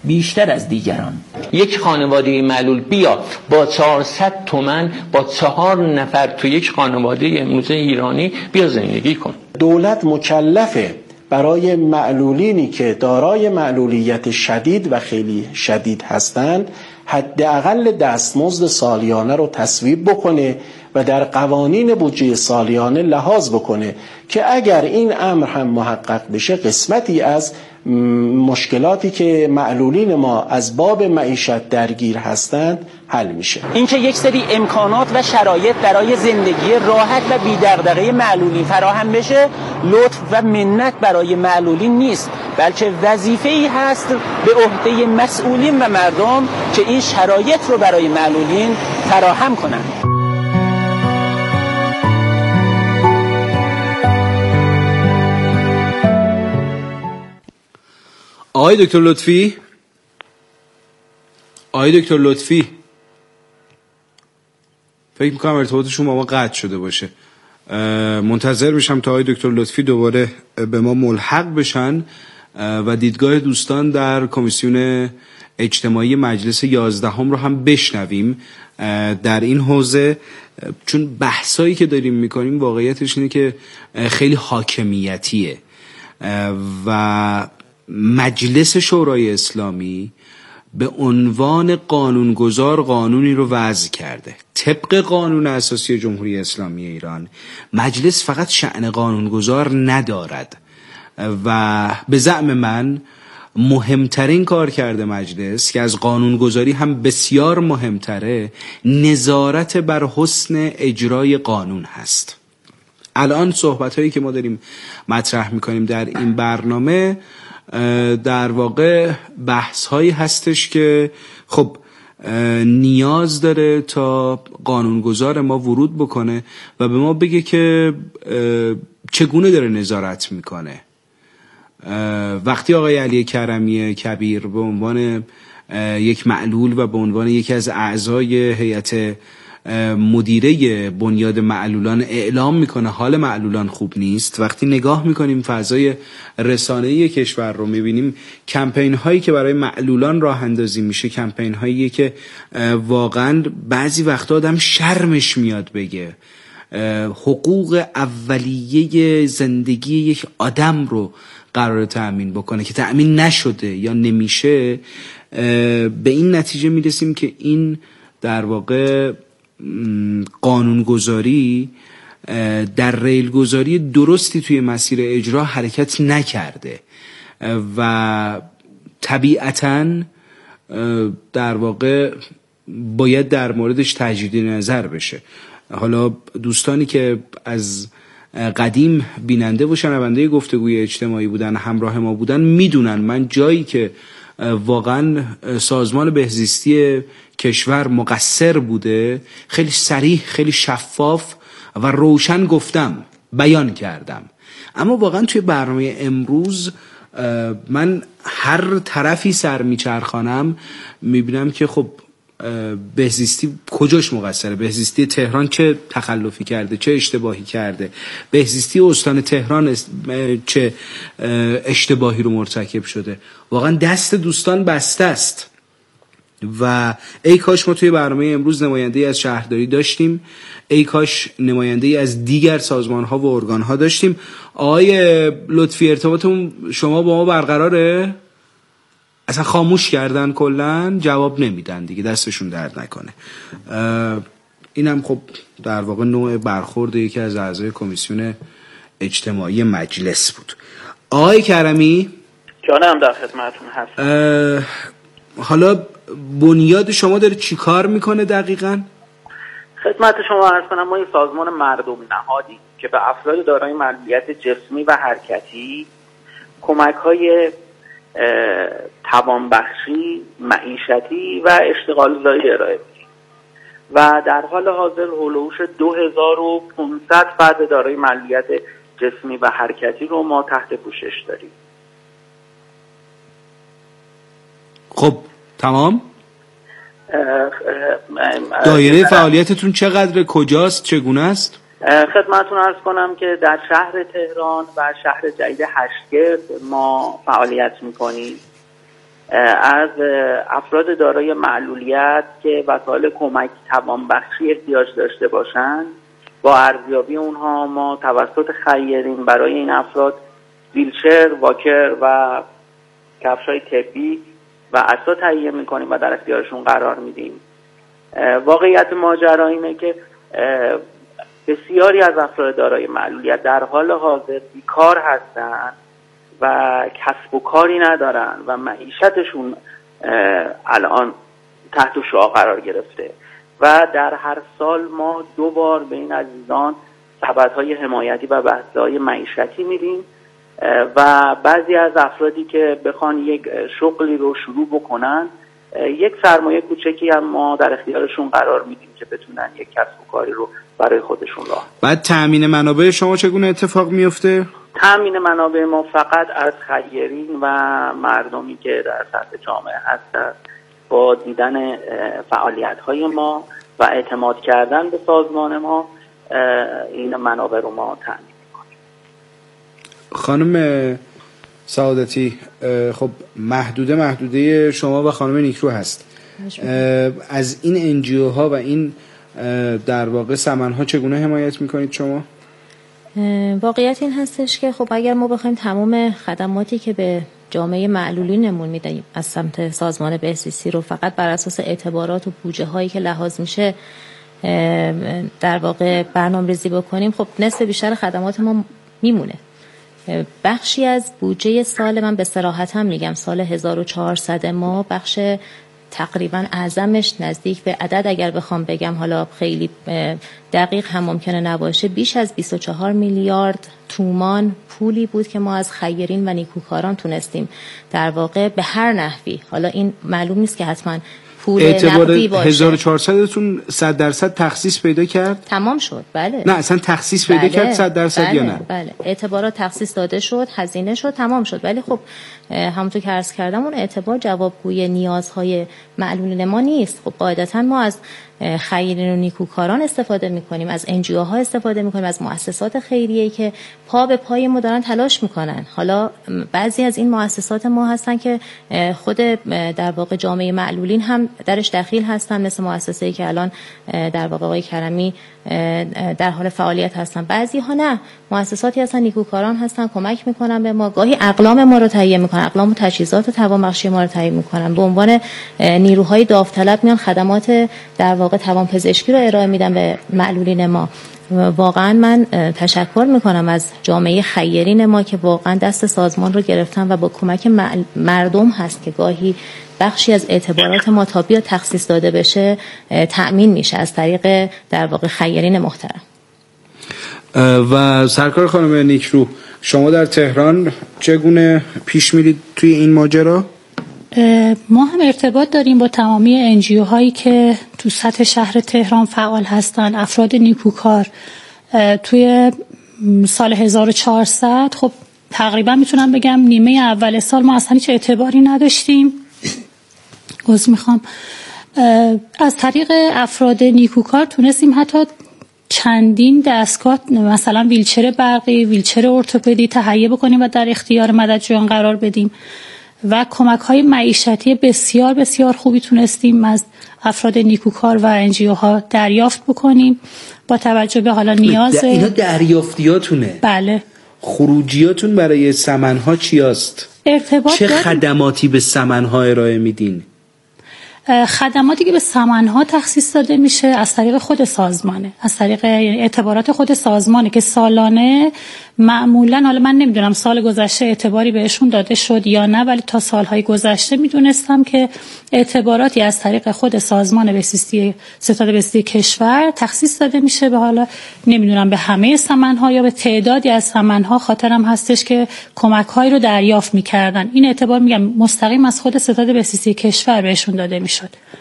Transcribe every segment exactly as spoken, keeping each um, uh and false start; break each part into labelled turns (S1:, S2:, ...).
S1: بیشتر از دیگران.
S2: یک خانواده معلول بیا با چهارصد تومن با چهار نفر تو یک خانواده امروز ایرانی بیا زندگی کن.
S3: دولت مکلفه برای معلولینی که دارای معلولیت شدید و خیلی شدید هستند حداقل دستمزد سالیانه رو تصویب بکنه و در قوانین بودجه سالیانه لحاظ بکنه که اگر این امر هم محقق بشه قسمتی از مشکلاتی که معلولین ما از باب معیشت درگیر هستند حل میشه.
S1: اینکه یک سری امکانات و شرایط برای زندگی راحت و بی دغدغه معلولین فراهم بشه لطف و منت برای معلولین نیست، بلکه وظیفه‌ای هست به عهده مسئولین و مردم که این شرایط رو برای معلولین فراهم کنند.
S4: آقای دکتر لطفی آقای دکتر لطفی فکر میکنم ارتباطشون با ما قطع شده باشه. منتظر میشم تا آقای دکتر لطفی دوباره به ما ملحق بشن و دیدگاه دوستان در کمیسیون اجتماعی مجلس یازدهم رو هم بشنویم در این حوزه، چون بحثایی که داریم میکنیم واقعیتش اینه که خیلی حاکمیتیه و مجلس شورای اسلامی به عنوان قانونگذار قانونی رو وضع کرده طبق قانون اساسی جمهوری اسلامی ایران. مجلس فقط شأن قانونگذار ندارد و به زعم من مهمترین کار کرده مجلس که از قانونگذاری هم بسیار مهمتره نظارت بر حسن اجرای قانون هست. الان صحبت هایی که ما داریم مطرح میکنیم در این برنامه در واقع بحث هایی هستش که خب نیاز داره تا قانونگذار ما ورود بکنه و به ما بگه که چگونه داره نظارت میکنه. وقتی آقای علی کرمی کبیر به عنوان یک معلول و به عنوان یکی از اعضای هیئت مدیره بنیاد معلولان اعلام میکنه حال معلولان خوب نیست، وقتی نگاه میکنیم فضای رسانه‌ای کشور رو میبینیم کمپین هایی که برای معلولان راه اندازی میشه کمپین هایی که واقعا بعضی وقتا آدم شرمش میاد بگه حقوق اولیه زندگی یک آدم رو قرار تأمین بکنه که تأمین نشده یا نمیشه. به این نتیجه میرسیم که این در واقع قانونگذاری در ریلگذاری درستی توی مسیر اجرا حرکت نکرده و طبیعتاً در واقع باید در موردش تجدید نظر بشه. حالا دوستانی که از قدیم بیننده و شنونده گفتگوی اجتماعی بودن همراه ما بودن میدونن من جایی که واقعا سازمان بهزیستی کشور مقصر بوده خیلی صریح خیلی شفاف و روشن گفتم بیان کردم. اما واقعا توی برنامه امروز من هر طرفی سر میچرخانم میبینم که خب بهزیستی کجاش مقصره؟ بهزیستی تهران چه تخلفی کرده، چه اشتباهی کرده؟ بهزیستی استان تهران چه اشتباهی رو مرتکب شده؟ واقعا دست دوستان بسته است و ای کاش ما توی برنامه امروز نماینده‌ای از شهرداری داشتیم، ای کاش نماینده‌ای از دیگر سازمان‌ها و ارگان‌ها داشتیم. آقای لطفی ارتباطتون شما با ما برقراره؟ اصلا خاموش کردن کلن، جواب نمیدن دیگه، دستشون درد نکنه. اینم خب در واقع نوع برخورد یکی از اعضای کمیسیون اجتماعی مجلس بود. آقای کرمی
S5: جانم در خدمتتون هستم.
S4: حالا بنیاد شما داره چی کار میکنه دقیقاً؟
S5: خدمت شما عرض کنم ما این سازمان مردم نهادی که به افراد دارای معلولیت جسمی و حرکتی کمک‌های توانبخشی، معیشتی و اشتغال زایی ارائه میدیم و در حال حاضر هولوش دو هزار و پانصد فرد دارای معلولیت جسمی و حرکتی رو ما تحت پوشش داریم.
S4: خب تمام؟ دایره فعالیتتون چقدر، کجاست، چگونه است؟
S5: خدمتتون عرض کنم که در شهر تهران و شهر جدید هشتگرد ما فعالیت میکنیم از افراد دارای معلولیت که وسایل کمک توانبخشی احتیاج داشته باشند، با ارزیابی اونها ما توسط خیرین برای این افراد ویلچر، واکر و کفش‌های طبی و عصا تهیه می‌کنیم و در اختیارشون قرار میدیم. واقعیت ماجرا اینه که بسیاری از افراد دارای معلولیت در حال حاضر بیکار هستند و کسب و کاری ندارن و معیشتشون الان تحت شعاع قرار گرفته و در هر سال ما دو بار به این عزیزان سبدهای حمایتی و بسطه‌های معیشتی میدیم و بعضی از افرادی که بخوان یک شغلی رو شروع بکنن یک سرمایه کوچکی هم ما در اختیارشون قرار میدیم که بتونن یک کسب و کاری رو برای خودشون راه.
S4: بعد تأمین منابع شما چگونه اتفاق میفته؟
S5: تأمین منابع ما فقط از خیرین و مردمی که در سطح جامعه هستند با دیدن فعالیت‌های ما و اعتماد کردن به سازمان ما این منابع رو ما تأمین می‌کنیم.
S4: خانم سعادتی، خب محدوده محدوده شما و خانم نیکرو هست. از این انجیو ها و این در واقع سمن ها چگونه حمایت میکنید شما؟
S6: واقعیت این هستش که خب اگر ما بخوایم تمام خدماتی که به جامعه معلولینمون میدیم از سمت سازمان بهزیستی رو فقط بر اساس اعتبارات و بودجه هایی که لحاظ میشه در واقع برنامه‌ریزی بکنیم، خب نصف بیشتر خدمات ما میمونه. بخشی از بودجه سال من به صراحت هم میگم سال هزار و چهارصد ما بخش تقریبا اعظمش نزدیک به عدد اگر بخوام بگم، حالا خیلی دقیق هم ممکنه نباشه، بیش از بیست و چهار میلیارد تومان پولی بود که ما از خیرین و نیکوکاران تونستیم در واقع به هر نحوی، حالا این معلوم نیست که حتما پول نقدی باشه.
S4: هزار و چهارصد تون صد درصد تخصیص پیدا کرد؟
S6: تمام شد. بله.
S4: نه اصلا تخصیص پیدا
S6: بله.
S4: کرد صد درصد
S6: بله.
S4: یا نه؟
S6: بله. اعتبارات تخصیص داده شد، هزینه شد، تمام شد. ولی خب همونطور که عرض کردم اون اعتبار جوابگوی نیازهای معلولین ما نیست. خب قاعدتا ما از خیرین و نیکوکاران استفاده میکنیم، از انجیو ها استفاده میکنیم، از مؤسسات خیریه‌ای که پا به پای ما دارن تلاش میکنن. حالا بعضی از این مؤسسات ما هستن که خود در واقع جامعه معلولین هم درش دخیل هستن، مثل مؤسسه‌ای که الان در واقع آقای کرمی در حال فعالیت هستن. بعضی ها نه، مؤسساتی هستن نیکوکاران هستن، کمک میکنن به ما، گاهی اقلام ما رو تهیه میکنن، اقلام و تجهیزات توانبخشی ما رو تهیه میکنن، به عنوان نیروهای داوطلب میان خدمات در واقع توانپزشکی رو ارائه میدن به معلولین ما. واقعا من تشکر میکنم از جامعه خیرین ما که واقعا دست سازمان رو گرفتن و با کمک مردم هست که گاهی بخشی از اعتبارات ما تا بیا تخصیص داده بشه تأمین میشه از طریق در واقع خیرین محترم.
S4: و سرکار خانم نیکرو، شما در تهران چگونه پیش میرید توی این ماجرا؟
S7: ما هم ارتباط داریم با تمامی انجیو هایی که تو سطح شهر تهران فعال هستن، افراد نیکوکار. توی سال هزار و چهارصد خب تقریبا میتونم بگم نیمه اول سال ما اصلا هیچ اعتباری نداشتیم. عذر میخوام. از طریق افراد نیکوکار تونستیم حتی چندین دستگاه مثلا ویلچر برقی، ویلچر ارتوپدی تهیه بکنیم و در اختیار مددجویان قرار بدیم و کمک های معیشتی بسیار بسیار خوبی تونستیم از افراد نیکوکار و انجیو ها دریافت بکنیم با توجه به حالا نیاز.
S4: اینا دریافتیاتونه؟
S7: بله.
S4: خروجیاتون برای سمنها چی است؟
S7: ارتباط
S4: چه
S7: داریم.
S4: خدماتی به سمنها ارائه میدین؟
S7: خدماتی که به سمنها تخصیص داده میشه از طریق خود سازمانه، از طریق اعتبارات خود سازمانه که سالانه معمولا، حالا من نمیدونم سال گذشته اعتباری بهشون داده شد یا نه، ولی تا سالهای گذشته میدونستم که اعتباراتی از طریق خود سازمان بهزیستی ستاد بهزیستی کشور تخصیص داده میشه به، حالا نمیدونم به همه سمنها یا به تعدادی از سمنها. خاطرم هستش که کمک‌هایی رو دریافت میکردن. این اعتبار میگم مستقیم از خود ستاد بهزیستی کشور بهشون داده میشه.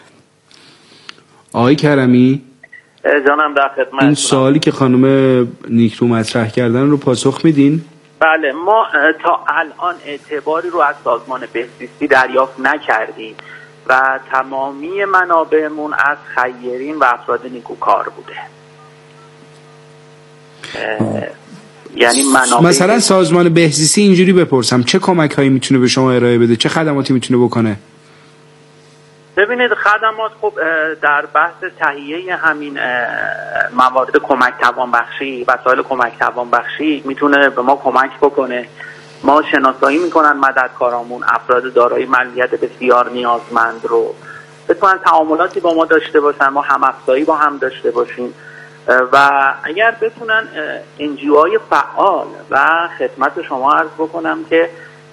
S4: آقای کرمی،
S5: جانم در خدمت.
S4: این سوالی که خانم نیکرو مطرح کردن رو پاسخ میدین؟
S5: بله، ما تا الان اعتباری رو از سازمان بهزیستی دریافت نکردیم و تمامی منابعمون از خیرین و افراد نیکوکار بوده. یعنی منابع
S4: مثلا سازمان بهزیستی اینجوری بپرسم چه کمک هایی میتونه به شما ارائه بده، چه خدماتی میتونه بکنه؟
S5: ببینید خدمات خب در بحث تهیه همین موارد کمک توانبخشی، وسایل کمک توانبخشی میتونه به ما کمک بکنه. ما شناسایی میکنن مددکارامون افراد دارای معلولیت بسیار نیازمند رو، بتونن تعاملاتی با ما داشته باشن، ما هم‌افزایی با هم داشته باشیم و اگر بتونن انجیوهای فعال و خدمت شما عرض بکنم که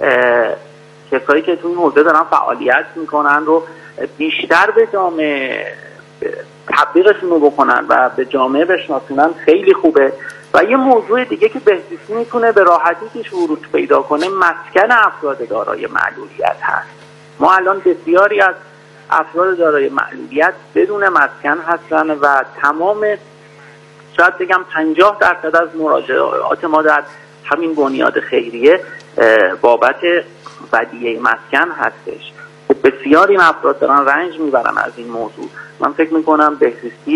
S5: کسایی که تو این حوزه دارن فعالیت میکنن رو بیشتر به جامعه تبلیغشون رو بکنن و به جامعه بشناسونن خیلی خوبه. و یه موضوع دیگه که بهزیستی میتونه به راحتی توش ورود پیدا کنه مسکن افراد دارای معلولیت هست. ما الان بسیاری از افراد دارای معلولیت بدون مسکن هستن و تمام شاید بگم پنجاه درصد از مراجعات ما در همین بنیاد خیریه بابت ودیعه مسکن هستش. بسیاری افراد دارن رنج میبرن از این موضوع. من فکر میکنم بهزیستی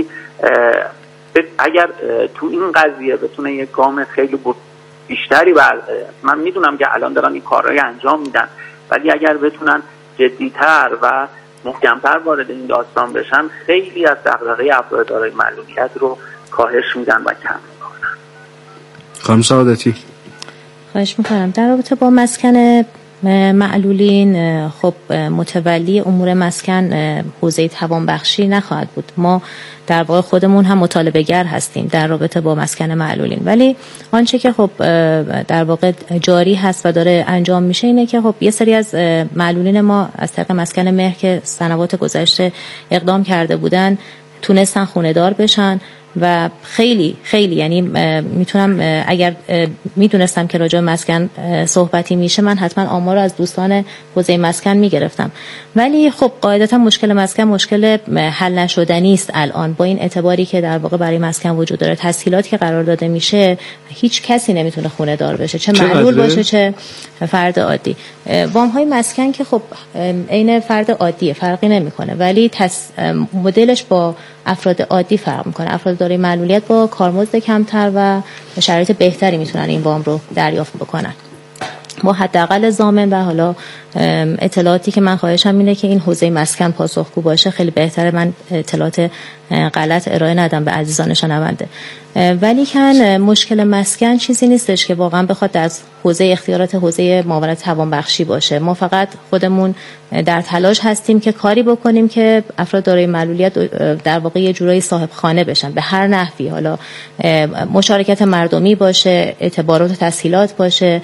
S5: اگر تو این قضیه بتونه یک گام خیلی بیشتری بر من میدونم که الان دارن این کارهای انجام میدن، ولی اگر بتونن جدیتر و محکمتر وارد این داستان بشن خیلی از دغدغه افراد دارای معلولیت رو کاهش میدن و کم میکنن.
S4: خانم سعادتی
S6: خواهش میکنم. در رابطه با مسکن معلولین خب متولی امور مسکن حوزه توانبخشی نخواهد بود. ما در واقع خودمون هم مطالبه گر هستیم در رابطه با مسکن معلولین، ولی آنچه که خب در واقع جاری هست و داره انجام میشه اینه که خب یه سری از معلولین ما از طریق مسکن مهر که سنوات گذشته اقدام کرده بودن تونستن خونه دار بشن و خیلی خیلی یعنی میتونم اگر میدونستم که راجع به مسکن صحبتی میشه من حتما آمار از دوستان حوزه مسکن میگرفتم، ولی خب قاعدتا مشکل مسکن مشکل حل نشدنی است الان با این اعتباری که در واقع برای مسکن وجود داره. تسهیلاتی که قرار داده میشه هیچ کسی نمیتونه خونه دار بشه، چه معلول باشه چه فرد عادی. وام های مسکن که خب عین فرد عادیه فرقی نمیکنه، ولی تس... مدلش با افراد عادی فرق میکنه. افراد دارای معلولیت با کارمزد کمتر و شرایط بهتری میتونن این وام رو دریافت بکنن. با حداقل ضامن و حالا اطلاعاتی که من خواهشم اینه که این حوزه مسکن پاسخگو باشه خیلی بهتره. من اطلاعات غلط ارائه ندم به عزیزان شنونده، ولی کن مشکل مسکن چیزی نیستش که واقعا بخواد از حوزه اختیارات حوزه معاونت توانبخشی باشه. ما فقط خودمون در تلاش هستیم که کاری بکنیم که افراد دارای معلولیت در واقع یه جورایی صاحب خانه بشن به هر نحوی، حالا مشارکت مردمی باشه، اعتبارات و تسهیلات باشه،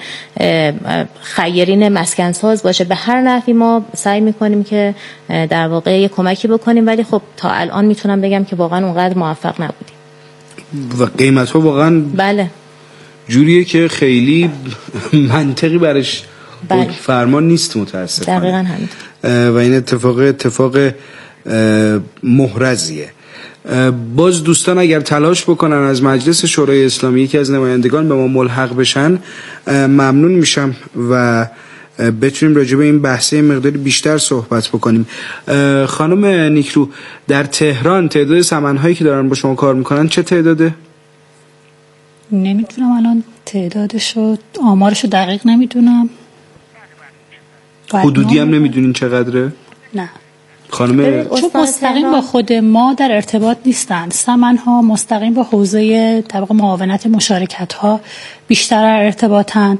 S6: خیرین مسکن ساز باشه، به هر نحوی ما سعی میکنیم که در واقع یه کمکی بکنیم، ولی خب تا الان میتونم بگم که واقعا اونقدر موفق نبودیم
S4: و قیمت ها واقعا
S6: بله
S4: جوریه که خیلی منطقی برش
S6: بله.
S4: فرمان نیست متاسفانه.
S6: دقیقاً همین.
S4: و این اتفاق اتفاق محرزیه. باز دوستان اگر تلاش بکنن از مجلس شورای اسلامی که از نمایندگان به ما ملحق بشن ممنون میشم و بتونیم راجع به این بحثه مقداری بیشتر صحبت بکنیم. خانم نیکرو، در تهران تعداد سمن‌هایی که دارن با شما کار میکنن چه تعداده؟
S7: نمیدونم الان تعدادشو آمارشو دقیق نمیدونم.
S4: حدودی هم نمیدونین چقدره؟
S7: نه
S4: خانم
S7: چون مستقیم با خود ما در ارتباط نیستن. سمن‌ها مستقیم با حوزه طبق معاونت مشارکت‌ها بیشتر در ارتباطن.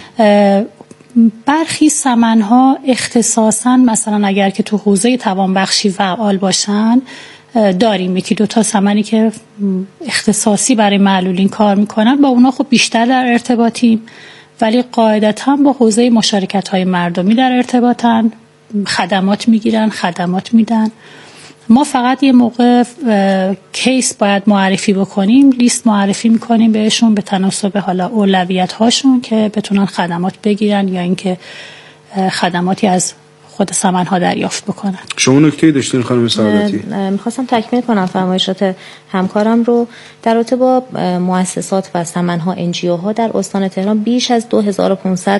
S7: برخی سمن‌ها اختصاصاً مثلا اگر که تو حوزه توانبخشی فعال باشن داریم یکی دو تا سمنی که اختصاصی برای معلولین کار میکنن، با اونا خب بیشتر در ارتباطیم، ولی قاعدتاً با حوزه مشارکت‌های مردمی در ارتباطن، خدمات میگیرن، خدمات میدن. ما فقط یه موقع کیس باید معرفی بکنیم، لیست معرفی میکنیم بهشون به تناسب حالا اولویت هاشون که بتونن خدمات بگیرن یا اینکه خدماتی از خود سمن‌ها دریافت بکنن.
S4: شما نکته‌ای داشتین خانم سعادتی؟
S6: میخواستم تکمیل کنم فرمایشات همکارم رو. در رابطه با مؤسسات و سمن‌ها انجیوها در استان تهران بیش از دو هزار و پانصد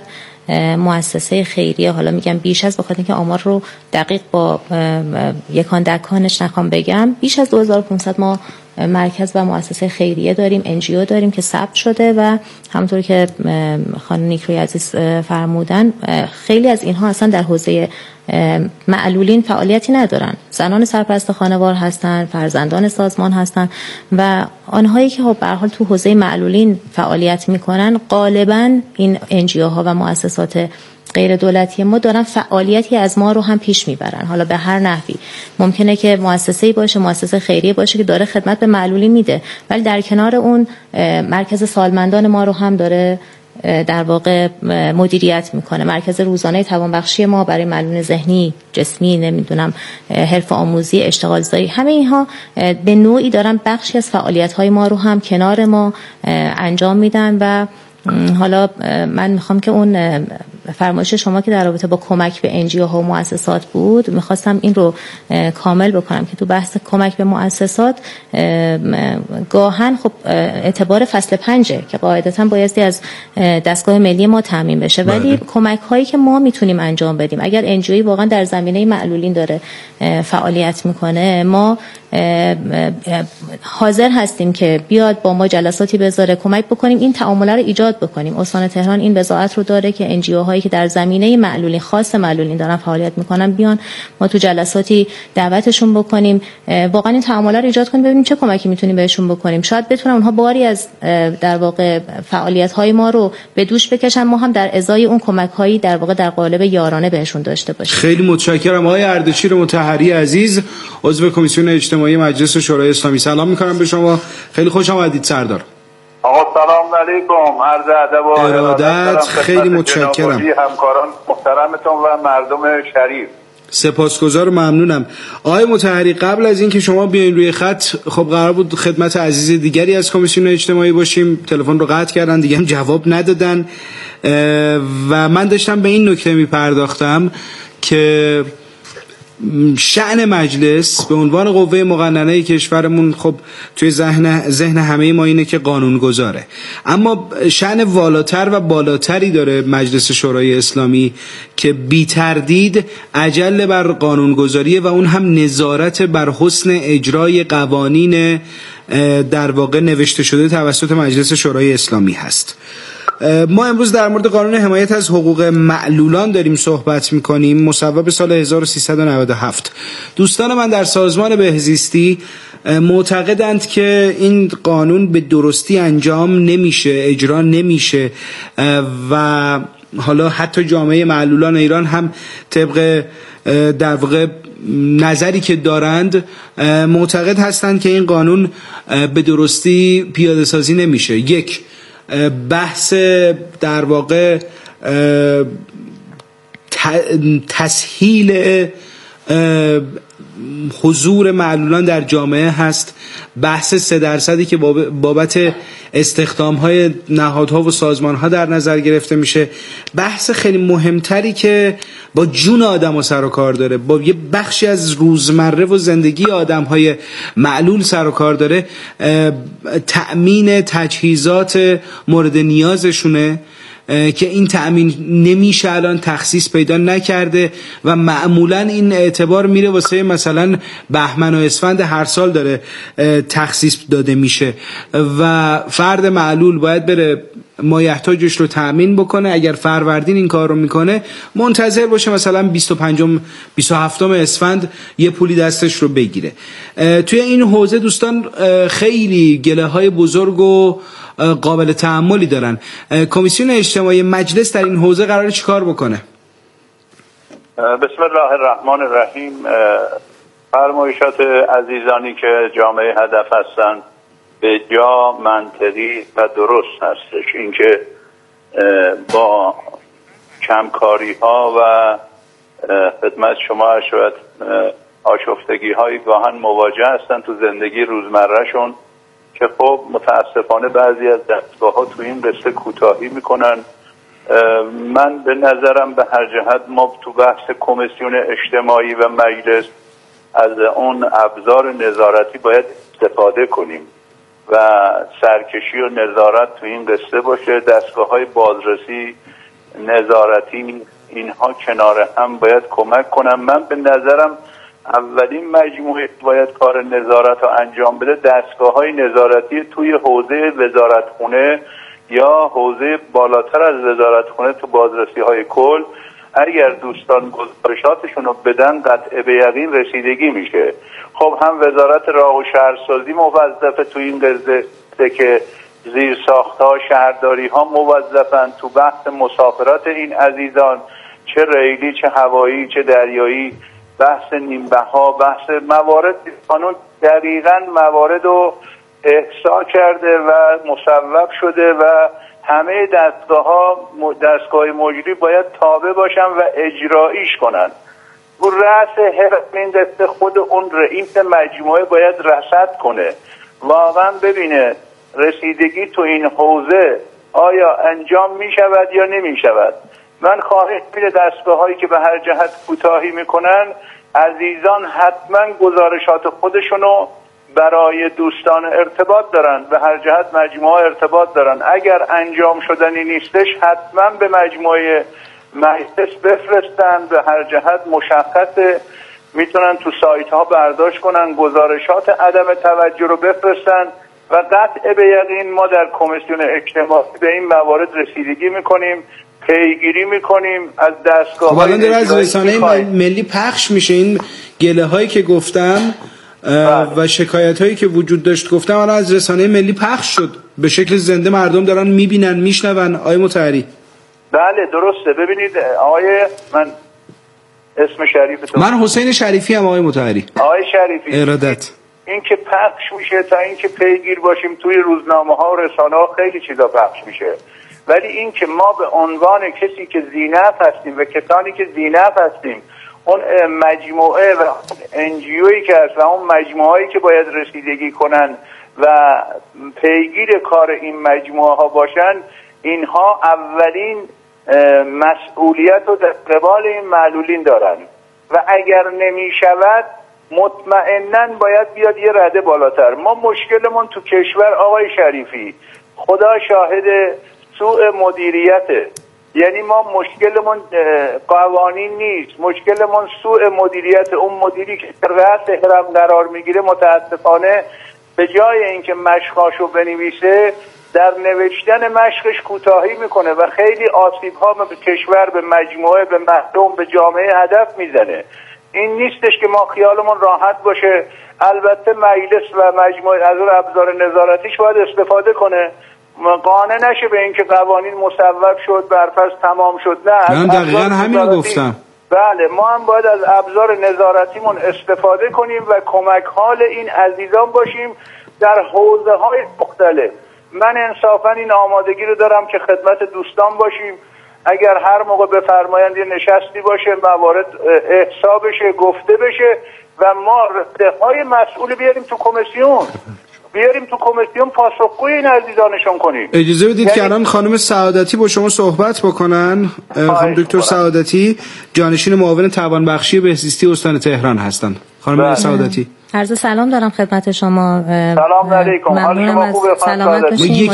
S6: مؤسسه خیریه، حالا میگم بیش از، بخاطر اینکه آمار رو دقیق با یکان دکانش نخوام بگم، بیش از دو هزار و پانصد ما مرکز و مؤسسه خیریه داریم، انجیو داریم که ثبت شده و همونطور که خانم نیکروی عزیز فرمودن خیلی از اینها اصلا در حوزه معلولین فعالیتی ندارن، زنان سرپرست خانوار هستن، فرزندان سازمان هستن و آنهایی که خب به هر حال تو حوزه معلولین فعالیت میکنن غالبا این انجیوها و مؤسسات غیر دولتی ما دارن فعالیتی از ما رو هم پیش میبرن، حالا به هر نحوی. ممکنه که مؤسسه‌ای باشه، مؤسسه خیریه باشه که داره خدمت به معلولین میده، ولی در کنار اون مرکز سالمندان ما رو هم داره در واقع مدیریت میکنه، مرکز روزانه توانبخشی ما برای معلولین ذهنی، جسمی، نمیدونم حرفه آموزی، اشتغال زایی، همه اینها به نوعی دارن بخشی از فعالیت‌های ما رو هم کنار ما انجام میدن. و حالا من میخوام که اون فرمایش شما که در رابطه با کمک به انجیو ها و مؤسسات بود، میخواستم این رو کامل بکنم که تو بحث کمک به مؤسسات گاهن خب اعتبار فصل پنجه که قاعدتا بایستی از دستگاه ملی ما تامین بشه، ولی کمک هایی که ما میتونیم انجام بدیم اگر انجیوی واقعا در زمینه معلولین داره فعالیت میکنه، ما حاضر هستیم که بیاد با ما جلساتی بذاره، کمک بکنیم، این تعامل رو ایجاد بکنیم. استان تهران این وضاحت رو داره که انجیو هایی که در زمینه معلولین، خاص معلولین دارن فعالیت میکنن بیان ما تو جلساتی دعوتشون بکنیم، واقعا این تعامل رو ایجاد کنیم، ببینیم چه کمکی میتونیم بهشون بکنیم. شاید بتونن اونها باری از در واقع فعالیت های ما رو به دوش بکشن، ما هم در ازای اون کمک هایی در واقع در قالب یارانه بهشون داشته باشیم.
S4: خیلی متشکرم آقای اردشیر مطهری عزیز، عضو کمیسیون اجتماعی مجلس شورای اسلامی. سلام میکنم به شما، خیلی خوش آمدید سردار.
S8: آقا سلام علیکم، عرض ادب و
S4: ارادت. خیلی متشکرم
S8: همکاران محترمتون و مردم شریف.
S4: سپاسگزار و ممنونم. آقای مطهری، قبل از اینکه شما بیاین روی خط، خب قرار بود خدمت عزیز دیگری از کمیسیون اجتماعی باشیم، تلفن رو قطع کردن دیگه، هم جواب ندادن و من داشتم به این نکته می پرداختم که شأن مجلس به عنوان قوه مقننه کشورمون خب توی ذهن ذهن همه ما اینه که قانون گذاره، اما شأن والاتر و بالاتری داره مجلس شورای اسلامی که بی تردید اجل بر قانون گذاریه و اون هم نظارت بر حسن اجرای قوانین در واقع نوشته شده توسط مجلس شورای اسلامی هست. ما امروز در مورد قانون حمایت از حقوق معلولان داریم صحبت میکنیم، مصوب سال هزار و سیصد و نود و هفت. دوستان من در سازمان بهزیستی معتقدند که این قانون به درستی انجام نمیشه، اجرا نمیشه و حالا حتی جامعه معلولان ایران هم طبق در واقع نظری که دارند معتقد هستند که این قانون به درستی پیاده سازی نمیشه. یک، بحث در واقع تسهیل حضور معلولان در جامعه هست، بحث سه درصدی که بابت استخدام‌های نهادها و سازمان‌ها در نظر گرفته میشه، بحث خیلی مهمتری که با جون آدم‌ها سر و کار داره، با یه بخشی از روزمره و زندگی آدم‌های معلول سر و کار داره، تأمین تجهیزات مورد نیازشونه که این تأمین نمیشه، الان تخصیص پیدا نکرده و معمولا این اعتبار میره واسه مثلا بهمن و اسفند هر سال داره تخصیص داده میشه و فرد معلول باید بره مایحتاجش رو تأمین بکنه. اگر فروردین این کار رو میکنه منتظر باشه مثلا بیست و پنجم بیست و هفتم اسفند یه پولی دستش رو بگیره. توی این حوزه دوستان خیلی گله های بزرگ و قابل تأملی دارن. کمیسیون اجتماعی مجلس در این حوزه قراره چیکار بکنه؟
S8: بسم الله الرحمن الرحیم. فرمایشات عزیزانی که جامعه هدف هستن به جا، منطقی و درست هستش. اینکه با کمکاری ها و خدمت شما شاید آشفتگی های گاهن مواجه هستن تو زندگی روزمرهشون که خب متاسفانه بعضی از دستگاه ها تو این قصه کوتاهی میکنن. من به نظرم به هر جهت ما تو بحث کمیسیون اجتماعی و مجلس از اون ابزار نظارتی باید استفاده کنیم و سرکشی و نظارت تو این قصه باشه. دستگاه های بازرسی نظارتی، اینها کنار هم باید کمک کنم. من به نظرم اولین مجموعه باید کار نظارت رو انجام بده دستگاه های نظارتی توی حوزه وزارتخونه یا حوزه بالاتر از وزارتخونه تو بازرسی های کل. اگر دوستان گزارشاتشون رو بدن قطع به یقین رسیدگی میشه. خب هم وزارت راه و شهرسازی موظفه تو این قضیه که زیر ساخت‌ها شهرداری ها موظفن تو بحث مسافرات این عزیزان، چه ریلی چه هوایی چه دریایی، بحث نیمبه ها، بحث موارد قانون دقیقاً موارد رو احصا کرده و مصوب شده و همه دستگاه ها دستگاه مجری باید تابع باشن و اجراییش کنن. و رأس این دسته خود اون رئیس مجموعه باید رصد کنه، واقعا ببینه رسیدگی تو این حوزه آیا انجام می شود یا نمی شود. من خواهش می‌کنم دستگاه هایی که به هر جهت کوتاهی میکنن عزیزان حتما گزارشات خودشونو برای دوستان ارتباط دارن، به هر جهت مجموعه ارتباط دارن. اگر انجام شدنی نیستش حتما به مجموعه مجلس بفرستن، به هر جهت مشخصه، میتونن تو سایت ها برداشت کنن گزارشات عدم توجه رو بفرستن و قطع به یقین ما در کمیسیون اجتماعی به این موارد رسیدگی میکنیم، پیگیری میکنیم از دستگاه.
S4: خب الان داره از رسانه ملی پخش میشه این گله هایی که گفتم و شکایت هایی که وجود داشت گفتم الان از رسانه ملی پخش شد، به شکل زنده مردم دارن میبینن میشنون. آقای مطهری
S8: بله درسته. ببینید آقای من اسم شریفتون
S4: من حسین شریفی ام. آقای مطهری
S8: آقای شریفی
S4: ارادت
S8: این که پخش میشه تا این که پیگیر باشیم توی روزنامه ها و رسانه ها خیلی چیزا پخش میشه، ولی این که ما به عنوان کسی که ذینفع هستیم و کسانی که ذینفع هستیم اون مجموعه و انجیویی که هست و اون مجموعه‌ای که باید رسیدگی کنن و پیگیر کار این مجموعه ها باشن، اینها اولین مسئولیت رو در قبال این معلولین دارن و اگر نمی شود مطمئناً باید بیاد یه رده بالاتر. ما مشکلمون تو کشور آقای شریفی خدا شاهد سوء مدیریته، یعنی ما مشکلمون قوانین نیست، مشکلمون سوء مدیریت. اون مدیری که رأس هرم قرار میگیره متاسفانه به جای اینکه مشقاشو بنویسه در نوشتن مشقش کوتاهی میکنه و خیلی آسیب ها به کشور، به مجموعه، به مردم، به جامعه هدف میزنه. این نیستش که ما خیالمون راحت باشه. البته مجلس و مجموعه از اون ابزار نظارتیش باید استفاده کنه، قانع نشه به اینکه قوانین مصوب شد برفرض تمام شد. نه،
S4: من دقیقاً همین گفتم.
S8: بله ما هم باید از ابزار نظارتیمون استفاده کنیم و کمک حال این عزیزان باشیم در حوزه های مختلف. من انصافا این آمادگی رو دارم که خدمت دوستان باشیم. اگر هر موقع بفرمایند یه نشستی باشه، موارد احصا بشه، گفته بشه و ما رفته‌های مسئول بیاریم تو کمیسیون، بیاریم تو کمیسیون پاسخگوی این عزیزانشون کنیم.
S4: اجازه بدید یعنی... که الان خانم سعادتی با شما صحبت بکنن. خانم دکتر سعادتی جانشین معاون توانبخشی بهزیستی استان تهران هستند. خانم سعادتی
S6: عرض سلام دارم خدمت شما.
S8: سلام علیکم.
S6: ممنونم از سلامت باشین.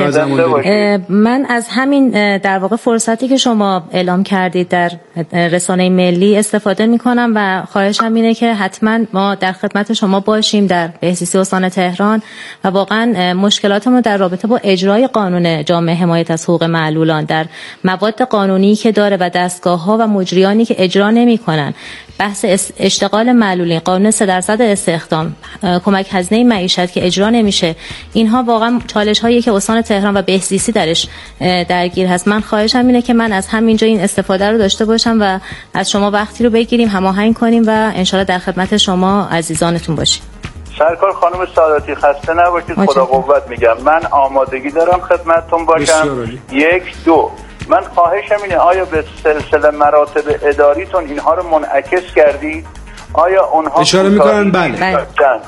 S6: متشکرم. من از همین در واقع فرصتی که شما اعلام کردید در رسانه ملی استفاده میکنم و خواهشم اینه که حتما ما در خدمت شما باشیم در بهزیستی استان تهران و واقعا مشکلاتمون در رابطه با اجرای قانون جامعه حمایت از حقوق معلولان در مواد قانونی که داره و دستگاه‌ها و مجریانی که اجرا نمی‌کنن، بحث اشتغال معلولین، قانون سه درصد استخدام، کمک هزینه معیشت که اجرا نمیشه، اینها واقعا چالش هایی که استان تهران و بهزیستی درش درگیر هست. من خواهشم اینه که من از همینجا این استفاده رو داشته باشم و از شما وقتی رو بگیریم، هماهنگ کنیم و انشالله در خدمت شما عزیزانتون باشیم.
S8: سرکار خانم سعادتی خسته نباشید، خدا قوت میگم. من آمادگی دارم خدمتتون باشم. یک دو من خواهشم اینه آیا به سلسله مراتب اداریتون اینها رو منعکس کردید؟ آیا اونها
S4: اشاره میکنن؟ بله.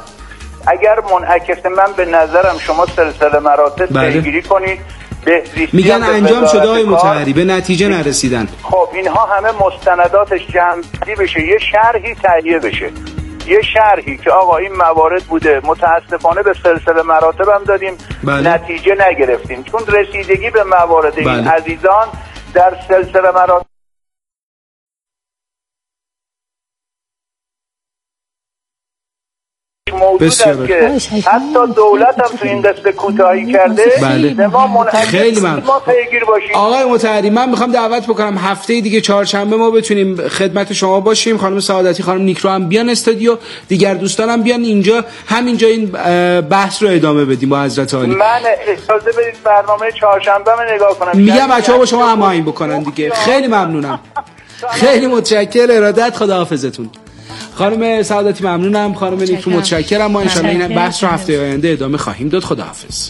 S8: اگر منعکسه من به نظرم شما سلسله مراتب پیگیری کنید.
S4: میگن انجام شده های مطهری به نتیجه نرسیدن.
S8: خب اینها همه مستنداتش جمع‌بندی بشه، یه شرحی تهیه بشه، یه شرحی که آقا این موارد بوده، متاسفانه به سلسله مراتب هم دادیم. بله. نتیجه نگرفتیم چون رسیدگی به موارد بله. این عزیزان در سلسله مراتب موجود است که حتی دولت هم تو این قصه کوتاهی کرده.
S4: بله.
S8: ما منحصر
S4: خیلی من
S8: ما پیگیر باشیم.
S4: آقای مطهری، من میخوام دعوت بکنم هفته دیگه چهارشنبه ما بتونیم خدمت شما باشیم. خانم سعادتی، خانم نیکرو هم بیان استودیو، دیگر دوستانم بیان اینجا، همینجا این بحث رو ادامه بدیم با حضرت عالی.
S8: من اجازه بدید برنامه چهارشنبه من نگاه کنم.
S4: میگم بچه‌ها با شما هماهنگ بکنن دیگه. خیلی ممنونم. خیلی متشکرم. ارادت. خداحافظتون. خانم سعادتی ممنونم. خانم نیکو متشکرم. ما ان شاءالله این بحث رو هفته آینده ادامه خواهیم داد. خداحافظ.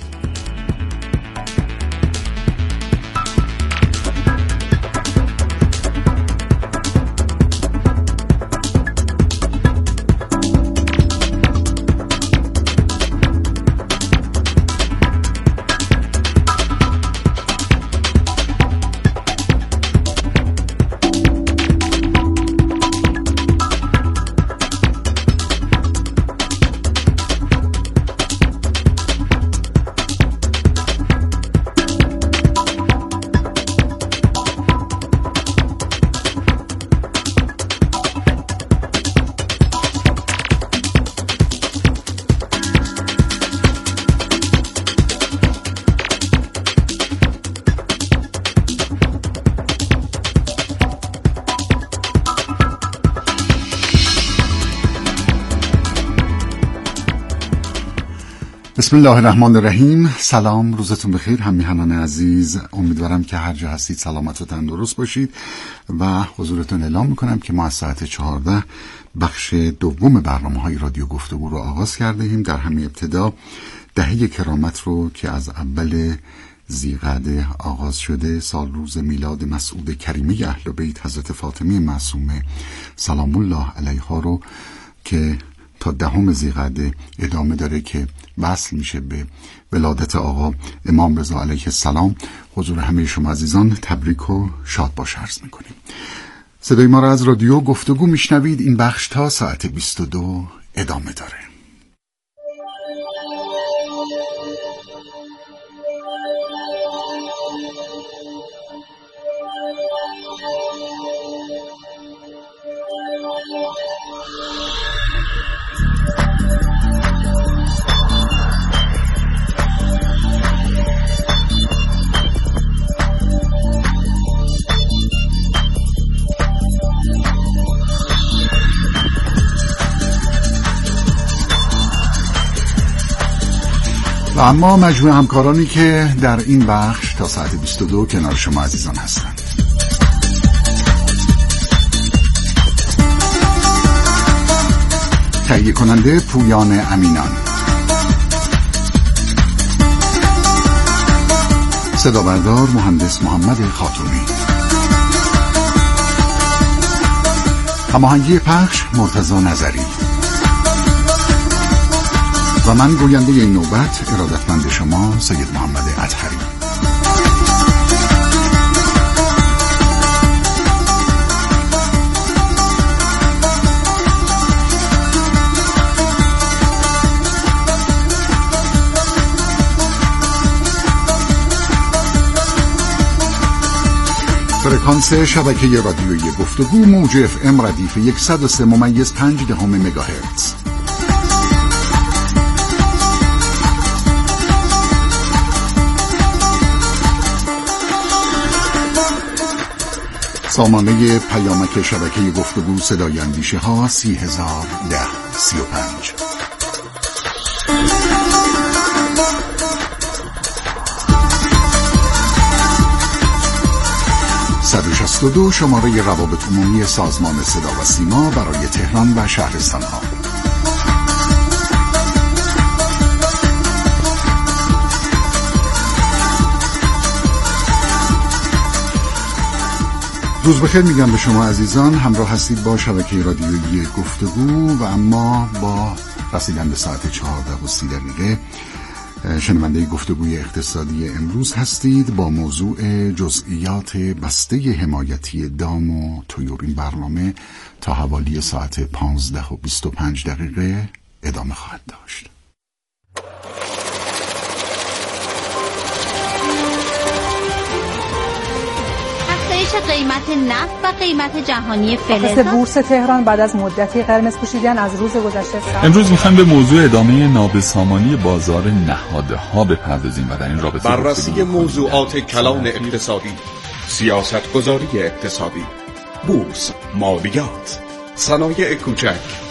S9: بسم الله الرحمن الرحیم. سلام، روزتون بخیر هم میهنان عزیز. امیدوارم که هر جا هستید سلامت و تندرست باشید و حضورتون اعلام میکنم که ما از ساعت چهارده بخش دوم برنامه های رادیو گفتگو رو آغاز کرده ایم. در همین ابتدا دهه کرامت رو که از اول ذی‌قعده آغاز شده، سال روز میلاد مسعود کریمی اهل بیت حضرت فاطمه معصومه سلام الله علیها رو که تا دهم ذی‌قعده ادامه داره که وصل میشه به ولادت آقا امام رضا علیه السلام، حضور همه شما عزیزان تبریک و شاد باش عرض میکنیم. صدای ما را از رادیو گفتگو میشنوید. این بخش تا ساعت بیست و دو ادامه داره. و اما مجموع همکارانی که در این بخش تا ساعت بیست و دو کنار شما عزیزان هستند: تهیه کننده پویان امینان، صدا بردار مهندس محمد خاتمی، هماهنگی پخش مرتضی نظری و من گوینده این نوبت ارادتمند شما سید محمد اطهری. فرکانس شبکه رادیویی گفتگو موج اف ام ردیف صد و سه ممیز پنج دهم مگاهرتز. سامانه پیامک شبکه گفتگو صدای اندیشه ها سی هزار ده سی و پنج. صد و شصت و دو شماره روابط عمومی سازمان صدا و سیما برای تهران و شهرستان ها. روز بخیر میگم به شما عزیزان. همراه هستید با شبکه رادیویی گفتگو و اما با رسیدن به ساعت چهارده و سی دقیقه شنونده گفتگوی اقتصادی امروز هستید با موضوع جزئیات بسته حمایتی دام و طیور. این برنامه تا حوالی ساعت پانزده و بیست و پنج دقیقه ادامه خواهد داشت.
S6: افزایش قیمت نفت و قیمت جهانی فلز.
S10: بورس تهران بعد از مدتی قرمز پوشیدن از روز گذشته سال.
S11: امروز میخوایم به موضوع ادامه نابسامانی بازار نهادها بپردازیم و در این رابطه
S12: بررسی موضوعات کلان اقتصادی، سیاست گذاری اقتصادی، بورس، مالیات، صنایع کوچک